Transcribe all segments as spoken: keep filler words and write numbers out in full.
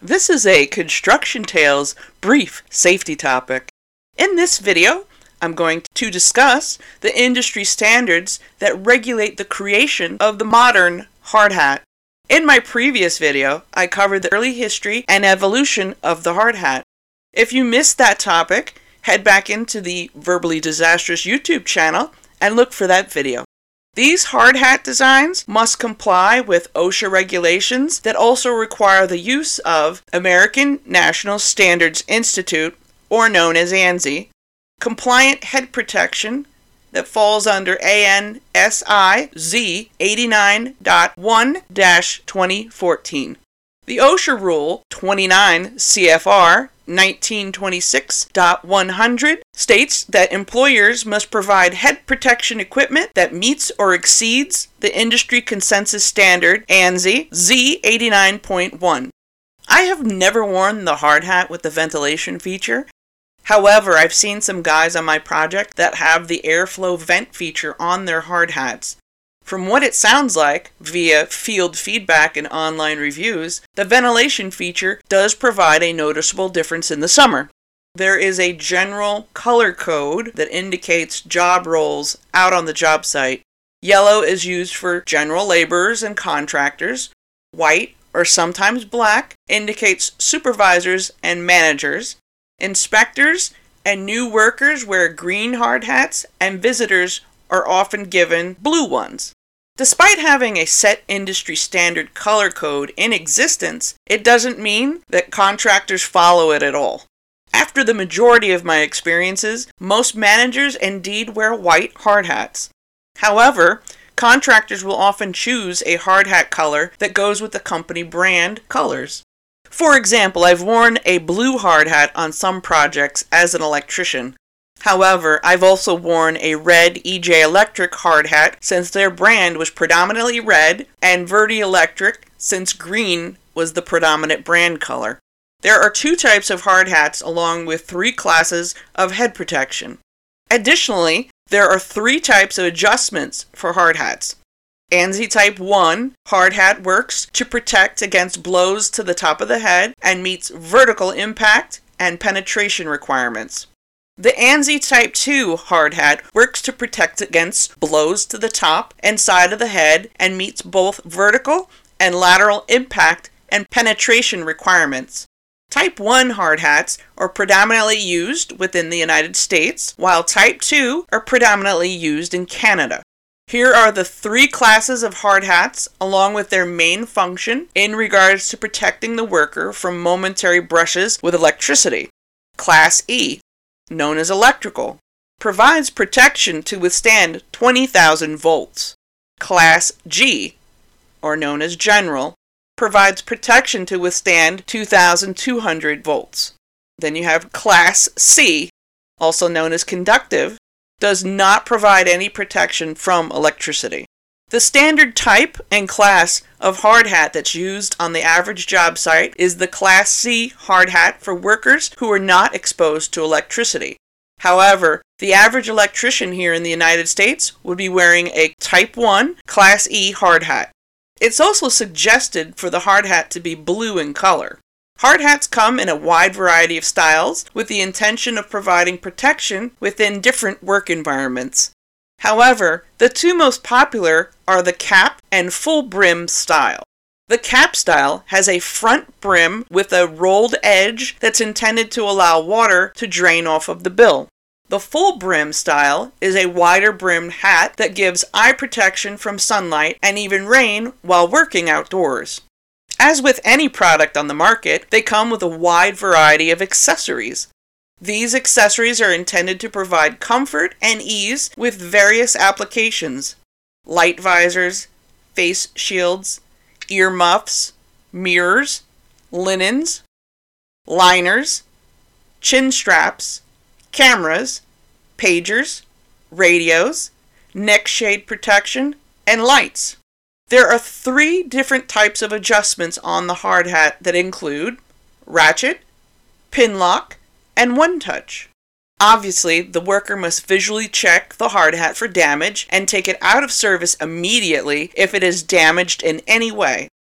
This is a Construction Tales brief safety topic. In this video, I'm going to discuss the industry standards that regulate the creation of the modern hard hat. In my previous video, I covered the early history and evolution of the hard hat. If you missed that topic, head back into the Verbally Disastrous YouTube channel and look for that video. These hard hat designs must comply with OSHA regulations that also require the use of American National Standards Institute, or known as ANSI, compliant head protection that falls under A N S I Z eighty-nine point one dash twenty fourteen. The OSHA Rule twenty-nine C F R nineteen twenty-six point one hundred states that employers must provide head protection equipment that meets or exceeds the industry consensus standard ANSI Z eighty-nine point one. I have never worn the hard hat with the ventilation feature. However, I've seen some guys on my project that have the airflow vent feature on their hard hats. From what it sounds like, via field feedback and online reviews, the ventilation feature does provide a noticeable difference in the summer. There is a general color code that indicates job roles out on the job site. Yellow is used for general laborers and contractors. White, or sometimes black, indicates supervisors and managers. Inspectors and new workers wear green hard hats, and visitors are often given blue ones. Despite having a set industry standard color code in existence, it doesn't mean that contractors follow it at all. After the majority of my experiences, most managers indeed wear white hard hats. However, contractors will often choose a hard hat color that goes with the company brand colors. For example, I've worn a blue hard hat on some projects as an electrician. However, I've also worn a red E J Electric hard hat since their brand was predominantly red, and Verdi Electric since green was the predominant brand color. There are two types of hard hats along with three classes of head protection. Additionally, there are three types of adjustments for hard hats. ANSI Type one hard hat works to protect against blows to the top of the head and meets vertical impact and penetration requirements. The ANSI Type two hard hat works to protect against blows to the top and side of the head and meets both vertical and lateral impact and penetration requirements. Type one hard hats are predominantly used within the United States, while Type two are predominantly used in Canada. Here are the three classes of hard hats along with their main function in regards to protecting the worker from momentary brushes with electricity. Class E, known as electrical, provides protection to withstand twenty thousand volts. Class G, or known as general, provides protection to withstand two thousand two hundred volts. Then you have Class C, also known as conductive, does not provide any protection from electricity. The standard type and class of hard hat that's used on the average job site is the Class C hard hat for workers who are not exposed to electricity. However, the average electrician here in the United States would be wearing a Type one Class E hard hat. It's also suggested for the hard hat to be blue in color. Hard hats come in a wide variety of styles with the intention of providing protection within different work environments. However, the two most popular are the cap and full brim style. The cap style has a front brim with a rolled edge that's intended to allow water to drain off of the bill. The full brim style is a wider brimmed hat that gives eye protection from sunlight and even rain while working outdoors. As with any product on the market, they come with a wide variety of accessories. These accessories are intended to provide comfort and ease with various applications: light visors, face shields, ear muffs, mirrors, linens, liners, chin straps, cameras, pagers, radios, neck shade protection, and lights. There are three different types of adjustments on the hard hat that include ratchet, pin lock, and one touch. Obviously, the worker must visually check the hard hat for damage and take it out of service immediately if it is damaged in any way.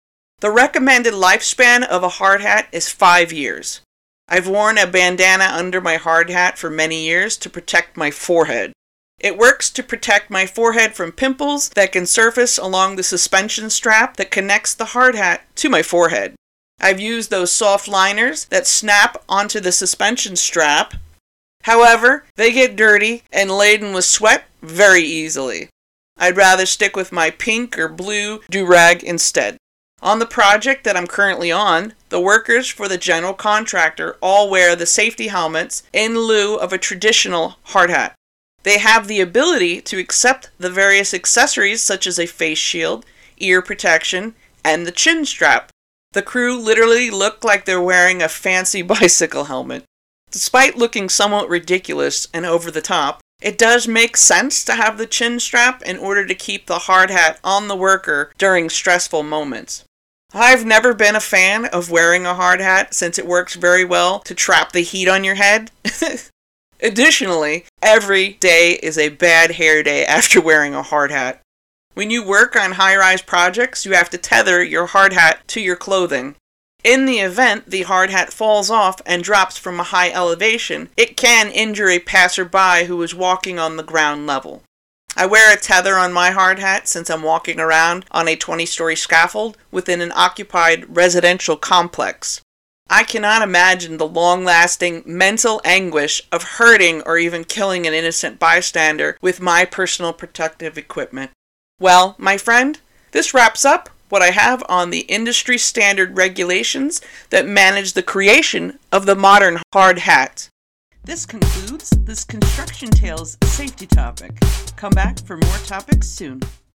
The recommended lifespan of a hard hat is five years. I've worn a bandana under my hard hat for many years to protect my forehead. It works to protect my forehead from pimples that can surface along the suspension strap that connects the hard hat to my forehead. I've used those soft liners that snap onto the suspension strap. However, they get dirty and laden with sweat very easily. I'd rather stick with my pink or blue do-rag instead. On the project that I'm currently on, the workers for the general contractor all wear the safety helmets in lieu of a traditional hard hat. They have the ability to accept the various accessories such as a face shield, ear protection, and the chin strap. The crew literally look like they're wearing a fancy bicycle helmet. Despite looking somewhat ridiculous and over the top, it does make sense to have the chin strap in order to keep the hard hat on the worker during stressful moments. I've never been a fan of wearing a hard hat since it works very well to trap the heat on your head. Additionally, every day is a bad hair day after wearing a hard hat. When you work on high-rise projects, you have to tether your hard hat to your clothing. In the event the hard hat falls off and drops from a high elevation, it can injure a passerby who is walking on the ground level. I wear a tether on my hard hat since I'm walking around on a twenty-story scaffold within an occupied residential complex. I cannot imagine the long-lasting mental anguish of hurting or even killing an innocent bystander with my personal protective equipment. Well, my friend, this wraps up what I have on the industry standard regulations that manage the creation of the modern hard hat. This concludes this Construction Tales safety topic. Come back for more topics soon.